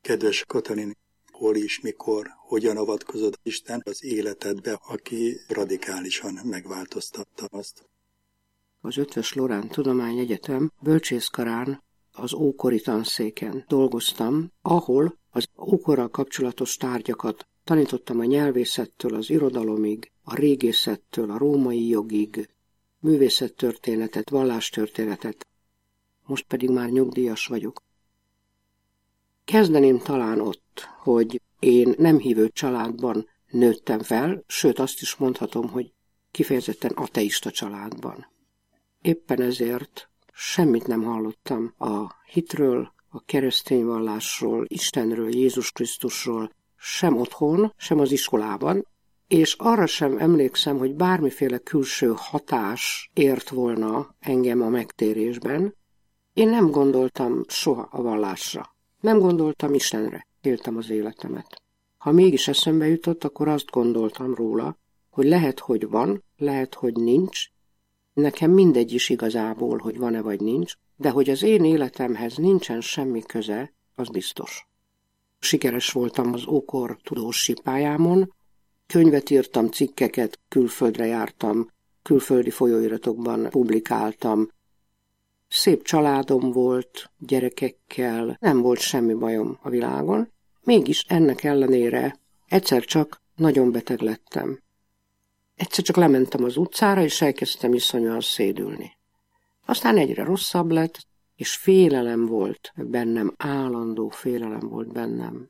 Kedves Katalin, hol is, mikor, hogyan avatkozott Isten az életedbe, aki radikálisan megváltoztatta azt? Az Eötvös Loránd Tudományegyetem bölcsészkarán az ókori tanszéken dolgoztam, ahol az ókorral kapcsolatos tárgyakat tanítottam a nyelvészettől az irodalomig, a régészettől a római jogig, művészettörténetet, vallástörténetet. Most pedig már nyugdíjas vagyok. Kezdeném talán ott, hogy én nem hívő családban nőttem fel, sőt azt is mondhatom, hogy kifejezetten ateista családban. Éppen ezért semmit nem hallottam a hitről, a keresztény vallásról, Istenről, Jézus Krisztusról, sem otthon, sem az iskolában, és arra sem emlékszem, hogy bármiféle külső hatás ért volna engem a megtérésben. Én nem gondoltam soha a vallásra, nem gondoltam Istenre, éltem az életemet. Ha mégis eszembe jutott, akkor azt gondoltam róla, hogy lehet, hogy van, lehet, hogy nincs. Nekem mindegy is igazából, hogy van-e vagy nincs, de hogy az én életemhez nincsen semmi köze, az biztos. Sikeres voltam az ókor tudósi pályámon, könyvet írtam, cikkeket, külföldre jártam, külföldi folyóiratokban publikáltam. Szép családom volt, gyerekekkel, nem volt semmi bajom a világon. Mégis ennek ellenére egyszer csak nagyon beteg lettem. Egyszer csak lementem az utcára, és elkezdtem iszonyúan szédülni. Aztán egyre rosszabb lett, és félelem volt bennem, állandó félelem volt bennem.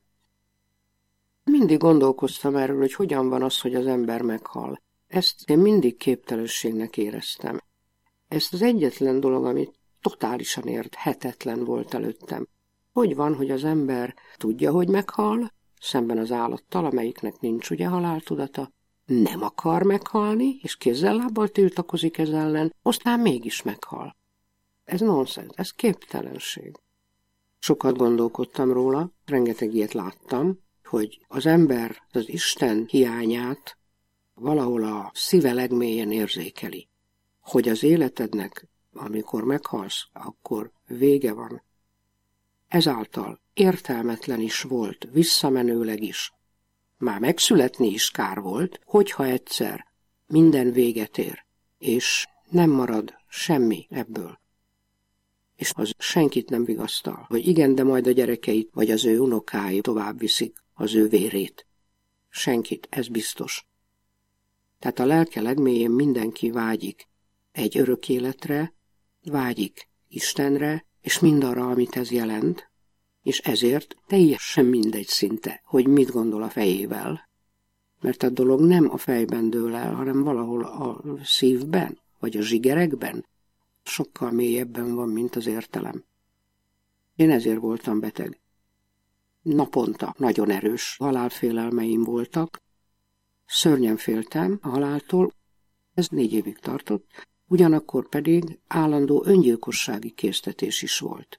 Mindig gondolkoztam erről, hogy hogyan van az, hogy az ember meghal. Ezt én mindig képtelenségnek éreztem. Ez az egyetlen dolog, ami totálisan érthetetlen volt előttem. Hogy van, hogy az ember tudja, hogy meghal, szemben az állattal, amelyiknek nincs ugye haláltudata, nem akar meghalni, és kézzel-lábbal tiltakozik ez ellen, aztán mégis meghal. Ez nonsens, ez képtelenség. Sokat gondolkodtam róla, rengeteg ilyet láttam, hogy az ember az Isten hiányát valahol a szíve legmélyen érzékeli. Hogy az életednek, amikor meghalsz, akkor vége van. Ezáltal értelmetlen is volt, visszamenőleg is. Már megszületni is kár volt, hogyha egyszer minden véget ér, és nem marad semmi ebből. És az senkit nem vigasztal, hogy igen, de majd a gyerekeit vagy az ő unokái tovább viszik az ő vérét. Senkit, ez biztos. Tehát a lelke legmélyén mindenki vágyik egy örök életre, vágyik Istenre, és mindarra, amit ez jelent, és ezért teljesen mindegy szinte, hogy mit gondol a fejével. Mert a dolog nem a fejben dől el, hanem valahol a szívben, vagy a zsigerekben. Sokkal mélyebben van, mint az értelem. Én ezért voltam beteg. Naponta nagyon erős halálfélelmeim voltak. Szörnyen féltem a haláltól. Ez 4 évig tartott. Ugyanakkor pedig állandó öngyilkossági késztetés is volt.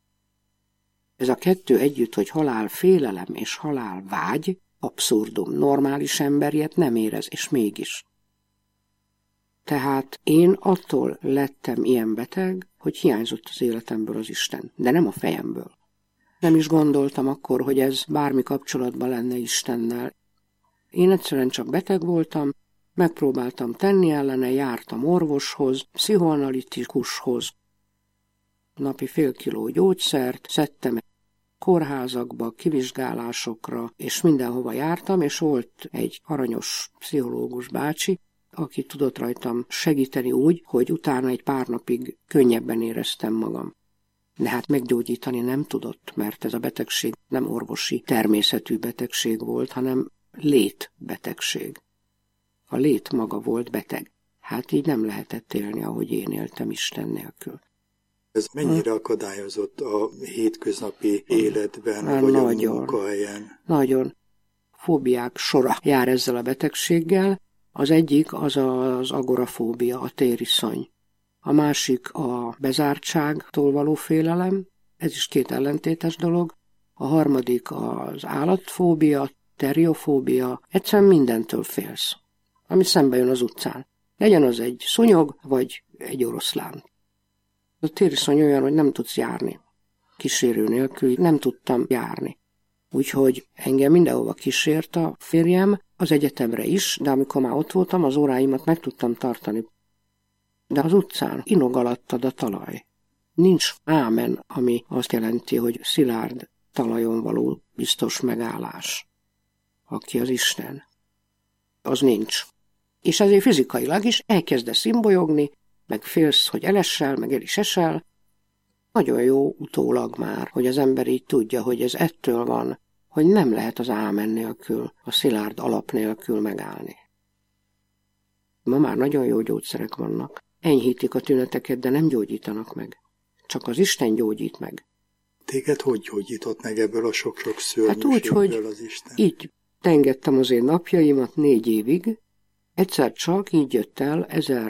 Ez a kettő együtt, hogy halálfélelem és halálvágy, abszurdum, normális ember ilyet nem érez, és mégis. Tehát én attól lettem ilyen beteg, hogy hiányzott az életemből az Isten, de nem a fejemből. Nem is gondoltam akkor, hogy ez bármi kapcsolatban lenne Istennel. Én egyszerűen csak beteg voltam, megpróbáltam tenni ellene, jártam orvoshoz, pszichoanalitikushoz, napi fél kiló gyógyszert, szedtem kórházakba, kivizsgálásokra, és mindenhova jártam, és volt egy aranyos pszichológus bácsi, aki tudott rajtam segíteni úgy, hogy utána egy pár napig könnyebben éreztem magam. De hát meggyógyítani nem tudott, mert ez a betegség nem orvosi természetű betegség volt, hanem létbetegség. A lét maga volt beteg. Hát így nem lehetett élni, ahogy én éltem Isten nélkül. Ez mennyire akadályozott a hétköznapi életben, vagy nagyon, a munkahelyen? Nagyon. Fóbiák sora jár ezzel a betegséggel. Az egyik az az agorafóbia, a tériszony. A másik a bezártságtól való félelem, ez is 2 ellentétes dolog. A harmadik az állatfóbia, teriofóbia, egyszerűen mindentől félsz, ami szembe jön az utcán. Legyen az egy szúnyog, vagy egy oroszlán. A tériszony olyan, hogy nem tudsz járni. Kísérő nélkül nem tudtam járni. Úgyhogy engem mindenhova kísért a férjem, az egyetemre is, de amikor már ott voltam, az óráimat meg tudtam tartani. De az utcán inog alattad a talaj. Nincs ámen, ami azt jelenti, hogy szilárd talajon való biztos megállás. Aki az Isten. Az nincs. És ezért fizikailag is elkezdesz imbolyogni, meg félsz, hogy elessel, meg el is esel. Nagyon jó utólag már, hogy az ember így tudja, hogy ez ettől van, hogy nem lehet az ámen nélkül, a szilárd alap nélkül megállni. Ma már nagyon jó gyógyszerek vannak. Enyhítik a tüneteket, de nem gyógyítanak meg. Csak az Isten gyógyít meg. Téged hogy gyógyított meg ebből a sok-sok szörnyűségből úgy, hogy az Isten? Így tengettem az én napjaimat 4 évig. Egyszer csak így jött el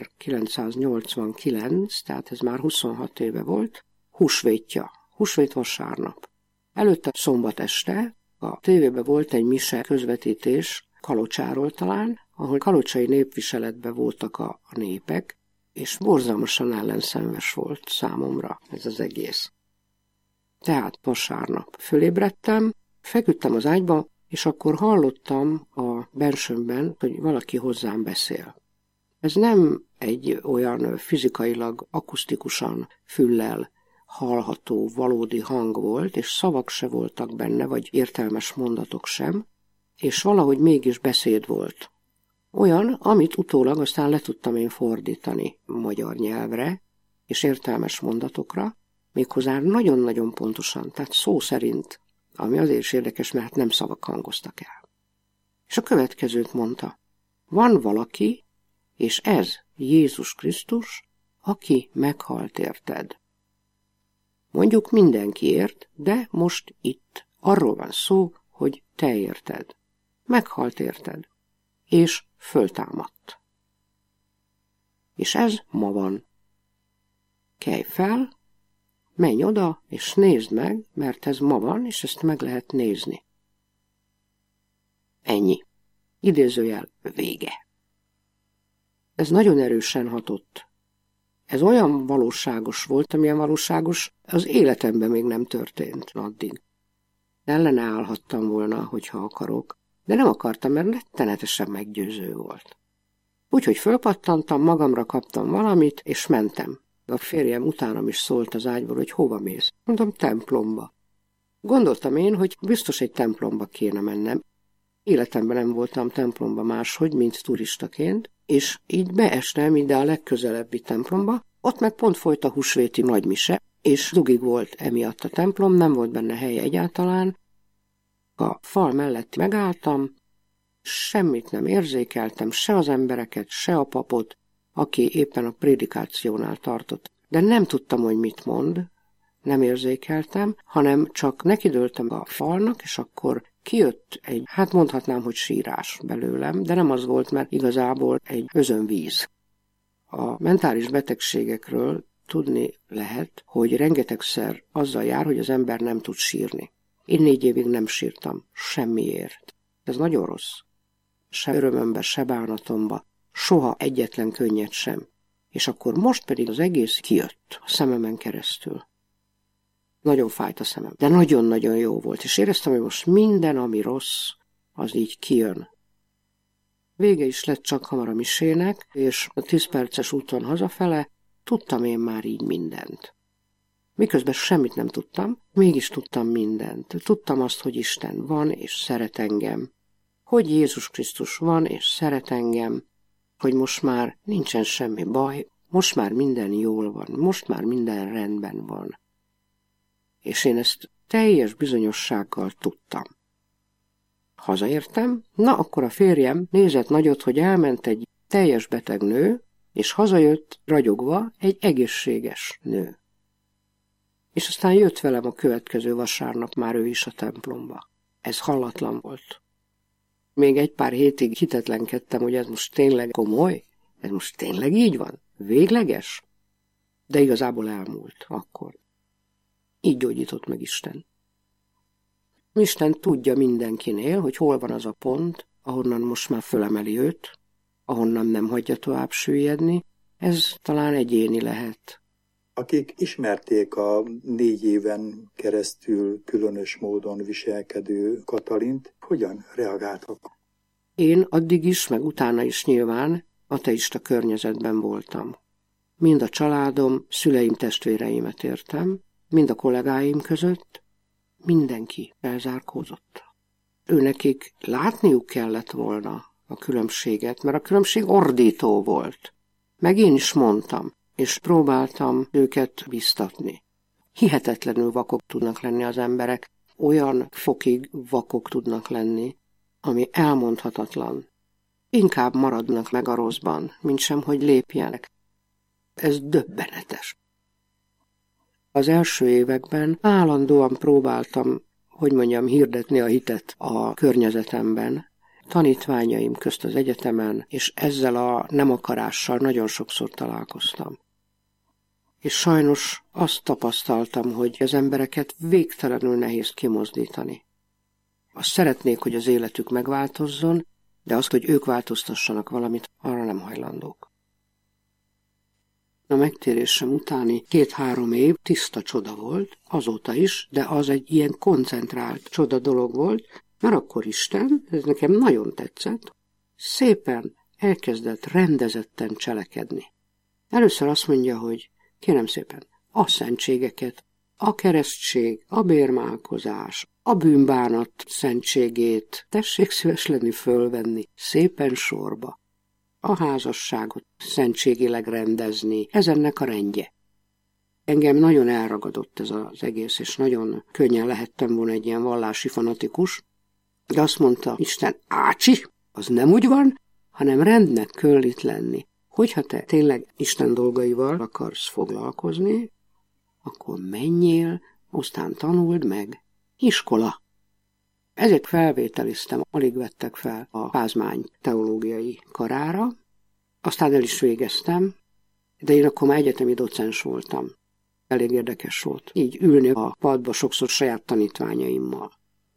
1989, tehát ez már 26 éve volt, húsvétja, húsvét vasárnap. Előtte szombat este a tévében volt egy mise közvetítés Kalocsáról talán, ahol kalocsai népviseletben voltak a népek, és borzalmasan ellenszenves volt számomra ez az egész. Tehát vasárnap fölébredtem, feküdtem az ágyba, és akkor hallottam a bensőmben, hogy valaki hozzám beszél. Ez nem egy olyan fizikailag, akusztikusan, füllel hallható, valódi hang volt, és szavak se voltak benne, vagy értelmes mondatok sem, és valahogy mégis beszéd volt. Olyan, amit utólag aztán le tudtam én fordítani magyar nyelvre, és értelmes mondatokra, méghozzá nagyon-nagyon pontosan, tehát szó szerint, ami azért is érdekes, mert nem szavak hangoztak el. És a következőt mondta: van valaki, és ez Jézus Krisztus, aki meghalt érted. Mondjuk mindenkiért, de most itt arról van szó, hogy te érted. Meghalt érted, és föltámadt. És ez ma van. Kelj fel, menj oda, és nézd meg, mert ez ma van, és ezt meg lehet nézni. Ennyi. Idézőjel vége. Ez nagyon erősen hatott. Ez olyan valóságos volt, amilyen valóságos az életemben még nem történt addig. Ellene állhattam volna, hogyha akarok, de nem akartam, mert rettenetesen meggyőző volt. Úgyhogy fölpattantam, magamra kaptam valamit, és mentem. A férjem utánam is szólt az ágyból, hogy hova mész. Mondtam, templomba. Gondoltam én, hogy biztos egy templomba kéne mennem. Életemben nem voltam templomba máshogy, mint turistaként, és így beestem ide a legközelebbi templomba, ott meg pont folyt a húsvéti nagymise, és dugig volt emiatt a templom, nem volt benne helye egyáltalán. A fal mellett megálltam, semmit nem érzékeltem, se az embereket, se a papot, aki éppen a prédikációnál tartott. De nem tudtam, hogy mit mond, nem érzékeltem, hanem csak nekidőltem a falnak, és akkor kijött egy, hát mondhatnám, hogy sírás belőlem, de nem az volt, mert igazából egy özönvíz. A mentális betegségekről tudni lehet, hogy rengetegszer azzal jár, hogy az ember nem tud sírni. Én 4 évig nem sírtam, semmiért. Ez nagyon rossz. Se örömömbe, se bánatomba, soha egyetlen könnyet sem. És akkor most pedig az egész kijött a szememen keresztül. Nagyon fájt a szemem, de nagyon-nagyon jó volt, és éreztem, hogy most minden, ami rossz, az így kijön. Vége is lett csak hamar a misének, és a 10 perces úton hazafele tudtam én már így mindent. Miközben semmit nem tudtam, mégis tudtam mindent. Tudtam azt, hogy Isten van és szeret engem, hogy Jézus Krisztus van és szeret engem, hogy most már nincsen semmi baj, most már minden jól van, most már minden rendben van. És én ezt teljes bizonyossággal tudtam. Hazaértem, na akkor a férjem nézett nagyot, hogy elment egy teljes beteg nő, és hazajött ragyogva egy egészséges nő. És aztán jött velem a következő vasárnap már ő is a templomba. Ez hallatlan volt. Még egy pár hétig hitetlenkedtem, hogy ez most tényleg komoly, ez most tényleg így van, végleges. De igazából elmúlt akkor. Így gyógyított meg Isten. Isten tudja mindenkinél, hogy hol van az a pont, ahonnan most már fölemeli őt, ahonnan nem hagyja tovább süllyedni. Ez talán egyéni lehet. akik ismerték a 4 éven keresztül különös módon viselkedő Katalint, hogyan reagáltak? Én addig is, meg utána is nyilván ateista környezetben voltam. Mind a családom, szüleim, testvéreimet értem, mind a kollégáim között, mindenki elzárkózott. Őnekik látniuk kellett volna a különbséget, mert a különbség ordító volt. Meg én is mondtam, és próbáltam őket biztatni. Hihetetlenül vakok tudnak lenni az emberek, olyan fokig vakok tudnak lenni, ami elmondhatatlan. Inkább maradnak meg a rosszban, mint sem, hogy lépjenek. Ez döbbenetes. Az első években állandóan próbáltam, hirdetni a hitet a környezetemben, tanítványaim közt az egyetemen, és ezzel a nem akarással nagyon sokszor találkoztam. És sajnos azt tapasztaltam, hogy az embereket végtelenül nehéz kimozdítani. Azt szeretnék, hogy az életük megváltozzon, de azt, hogy ők változtassanak valamit, arra nem hajlandók. A megtérésem utáni 2-3 év tiszta csoda volt, azóta is, de az egy ilyen koncentrált csoda dolog volt, mert akkor Isten, ez nekem nagyon tetszett, szépen elkezdett rendezetten cselekedni. Először azt mondja, hogy kérem szépen, a szentségeket, a keresztség, a bérmálkozás, a bűnbánat szentségét tessék szíves lenni fölvenni, szépen sorba. A házasságot szentségileg rendezni, ez ennek a rendje. Engem nagyon elragadott ez az egész, és nagyon könnyen lehettem volna egy ilyen vallási fanatikus, de azt mondta Isten, ácsi, az nem úgy van, hanem rendnek kell itt lenni. Hogyha te tényleg Isten dolgaival akarsz foglalkozni, akkor menjél, aztán tanuld meg. Iskola. Ezért felvételiztem, alig vettek fel a Pázmány teológiai karára, aztán el is végeztem, de én akkor már egyetemi docens voltam. Elég érdekes volt. Így ülni a padba sokszor saját tanítványaimmal.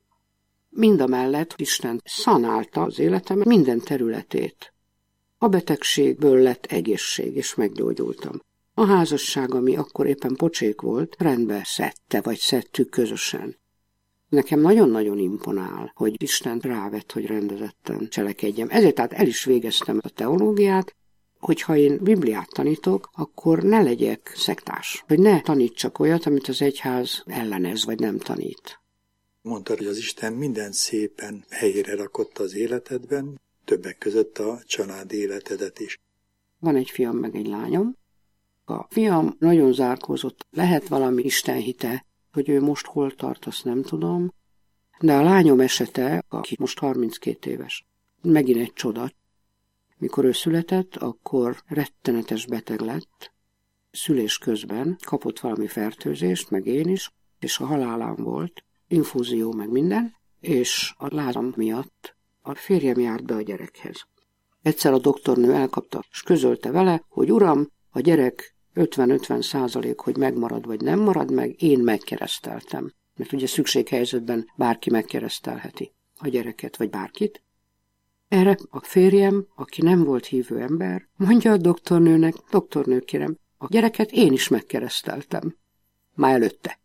Mindamellett Isten szanálta az életem minden területét. A betegségből lett egészség, és meggyógyultam. A házasság, ami akkor éppen pocsék volt, rendbe szedte, vagy szedtük közösen. Nekem nagyon-nagyon imponál, hogy Isten rávett, hogy rendezetten cselekedjem. Ezért tehát el is végeztem a teológiát, hogyha én Bibliát tanítok, akkor ne legyek szektás. Hogy ne tanítsak olyat, amit az egyház ellenez, vagy nem tanít. Mondtad, hogy az Isten minden szépen helyére rakott az életedben, többek között a családi életedet is. Van egy fiam, meg egy lányom. A fiam nagyon zárkózott, lehet valami istenhite, hogy ő most hol tart, azt nem tudom, de a lányom esete, aki most 32 éves, megint egy csoda. Mikor ő született, akkor rettenetes beteg lett, szülés közben kapott valami fertőzést, meg én is, és a halálán volt, infúzió, meg minden, és a lázam miatt a férjem járt be a gyerekhez. Egyszer a doktornő elkapta, és közölte vele, hogy uram, a gyerek 50-50%, hogy megmarad vagy nem marad meg, én megkereszteltem. Mert ugye szükséghelyzetben bárki megkeresztelheti a gyereket, vagy bárkit. Erre a férjem, aki nem volt hívő ember, mondja a doktornőnek, doktornő kérem, a gyereket én is megkereszteltem. Már előtte.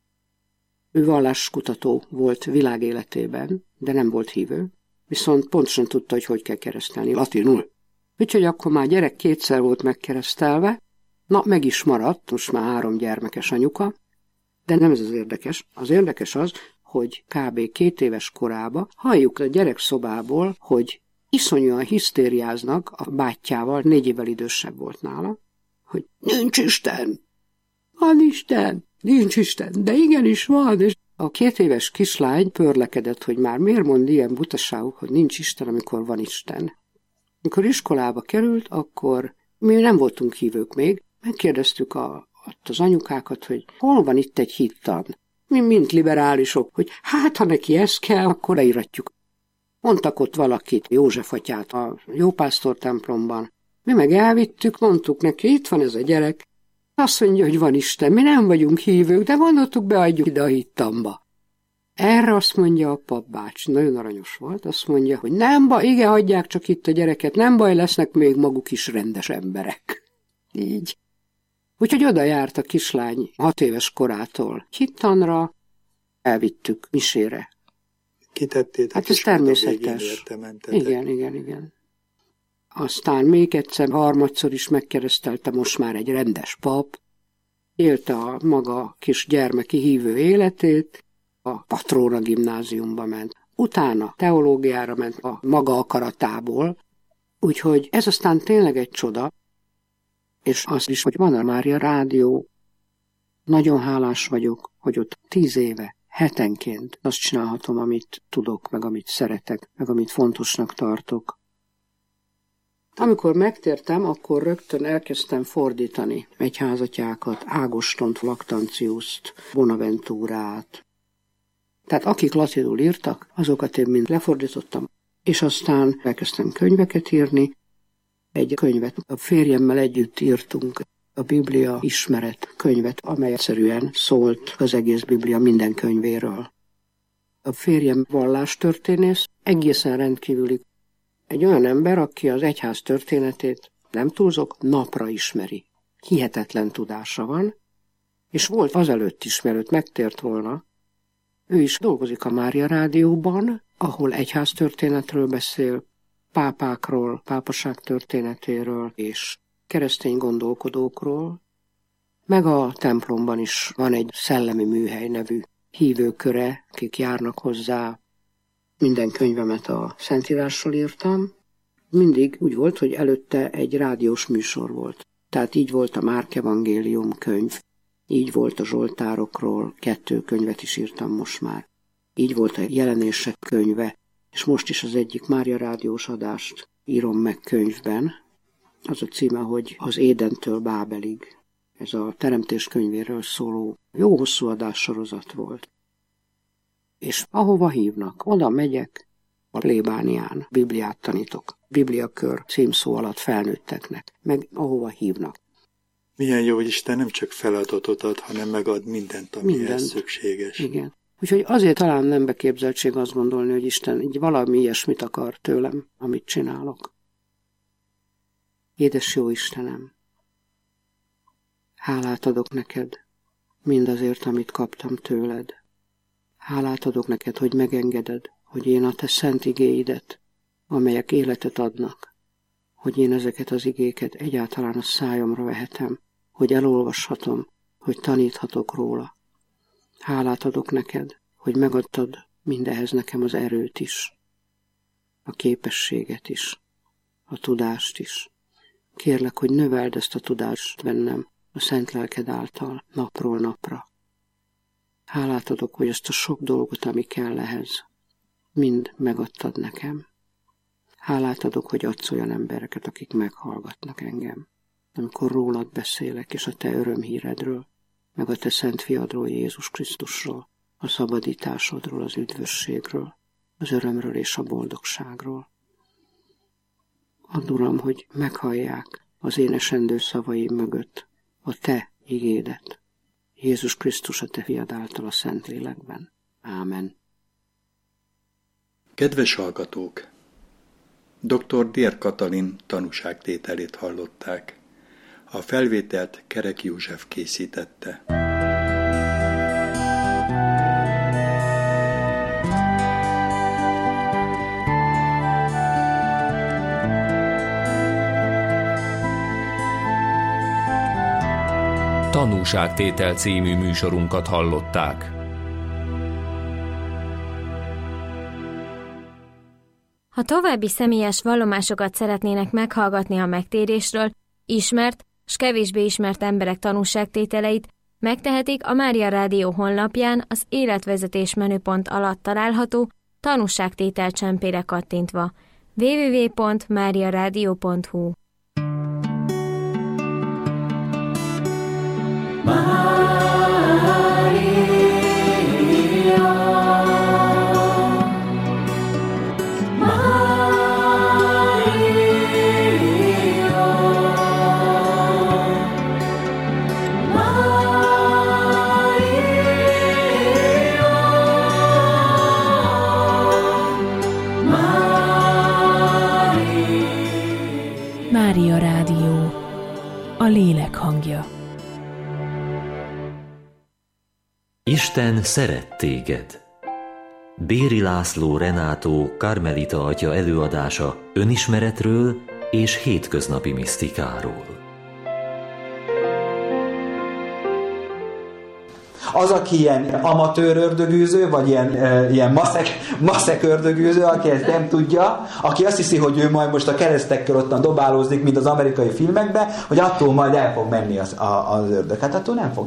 Ő valláskutató volt világéletében, de nem volt hívő, viszont pontosan tudta, hogy kell keresztelni, latinul. Úgyhogy akkor már gyerek 2-szer volt megkeresztelve, na, meg is maradt, most már 3 gyermekes anyuka, de nem ez az érdekes. Az érdekes az, hogy kb. 2 éves korában halljuk a gyerekszobából, hogy iszonyúan hisztériáznak a bátyjával, 4 évvel idősebb volt nála, hogy nincs Isten, van Isten, nincs Isten, de igenis van, és a 2 éves kislány pörlekedett, hogy már miért mond ilyen butaságok, hogy nincs Isten, amikor van Isten. Mikor iskolába került, akkor mi nem voltunk hívők még, megkérdeztük az anyukákat, hogy hol van itt egy hittan. Mi mint liberálisok, hogy hát ha neki ez kell, akkor leíratjuk. Mondtak ott valakit, József atyát a Jópásztor templomban. Mi meg elvittük, mondtuk neki, itt van ez a gyerek. Azt mondja, hogy van Isten, mi nem vagyunk hívők, de gondoltuk, beadjuk ide a hittamba. Erre azt mondja a papbács, nagyon aranyos volt, azt mondja, hogy nem baj, igen, hagyják csak itt a gyereket, nem baj, lesznek még maguk is rendes emberek. Így. Úgyhogy oda járt a kislány 6 éves korától hittanra, elvittük misére. Kitettétek, hát ez természetes. Igen. Aztán még egyszer, harmadszor is megkeresztelte, most már egy rendes pap, élte a maga kis gyermeki hívő életét, a Patróna gimnáziumba ment. Utána teológiára ment a maga akaratából, úgyhogy ez aztán tényleg egy csoda, és az is, hogy van a Mária Rádió. Nagyon hálás vagyok, hogy ott 10 éve, hetenként azt csinálhatom, amit tudok, meg amit szeretek, meg amit fontosnak tartok. Amikor megtértem, akkor rögtön elkezdtem fordítani egyházatyákat, Ágostont, Lactantiust, Bonaventúrát. Tehát akik latinul írtak, azokat én mind lefordítottam, és aztán elkezdtem könyveket írni. Egy könyvet a férjemmel együtt írtunk, a Biblia ismeret könyvet, amely egyszerűen szólt az egész Biblia minden könyvéről. A férjem vallástörténész, egészen rendkívüli. Egy olyan ember, aki az egyház történetét, nem túlzok, napra ismeri. Hihetetlen tudása van, és volt azelőtt is, mielőtt megtért volna. Ő is dolgozik a Mária Rádióban, ahol egyház történetről beszél, pápákról, pápaság történetéről és keresztény gondolkodókról, meg a templomban is van egy szellemi műhely nevű hívőköre, akik járnak hozzá. Minden könyvemet a Szentírásról írtam. Mindig úgy volt, hogy előtte egy rádiós műsor volt. Tehát így volt a Márk evangélium könyv, így volt a Zsoltárokról, 2 könyvet is írtam most már. Így volt a Jelenések könyve, és most is az egyik Mária Rádiós adást írom meg könyvben. Az a címe, hogy Az Édentől Bábelig. Ez a Teremtés könyvéről szóló jó hosszú adássorozat volt. És ahova hívnak, oda megyek, a plébánián Bibliát tanítok. Bibliakör címszó alatt felnőtteknek, meg ahova hívnak. Milyen jó, hogy Isten nem csak feladatot ad, hanem megad mindent, amihez szükséges. Igen. Úgyhogy azért talán nem beképzeltség azt gondolni, hogy Isten így valami ilyesmit akar tőlem, amit csinálok. Édes jó Istenem, hálát adok neked mindazért, amit kaptam tőled. Hálát adok neked, hogy megengeded, hogy én a te szent igéidet, amelyek életet adnak, hogy én ezeket az igéket egyáltalán a szájomra vehetem, hogy elolvashatom, hogy taníthatok róla. Hálát adok neked, hogy megadtad mindehez nekem az erőt is, a képességet is, a tudást is. Kérlek, hogy növeld ezt a tudást bennem a szent lelked által, napról napra. Hálát adok, hogy ezt a sok dolgot, ami kell ehhez, mind megadtad nekem. Hálát adok, hogy adsz olyan embereket, akik meghallgatnak engem, amikor rólad beszélek, és a te örömhíredről, meg a te szent fiadról, Jézus Krisztusról, a szabadításodról, az üdvösségről, az örömről és a boldogságról. Add, Uram, hogy meghallják az én esendő szavaim mögött a te igédet. Jézus Krisztus a te fiad által a Szentlélekben. Ámen. Kedves hallgatók! Dr. Dér Katalin tanúságtételét hallották. A felvételt Kerek József készítette. Tanúságtétel című műsorunkat hallották. Ha további személyes vallomásokat szeretnének meghallgatni a megtérésről, ismert s kevésbé ismert emberek tanúságtételeit, megtehetik a Mária Rádió honlapján az életvezetés menüpont alatt található tanúságtétel csempére kattintva. www.mariaradio.hu Mária Rádió, a lélek hangja. Isten szeret téged. Béri László Renátó karmelita atya előadása önismeretről és hétköznapi misztikáról. Az, aki ilyen amatőr ördögűző, vagy ilyen maszek ördögűző, aki ezt nem tudja, aki azt hiszi, hogy ő majd most a keresztekkel ottan dobálózik, mint az amerikai filmekben, hogy attól majd el fog menni az ördög. Hát attól nem fog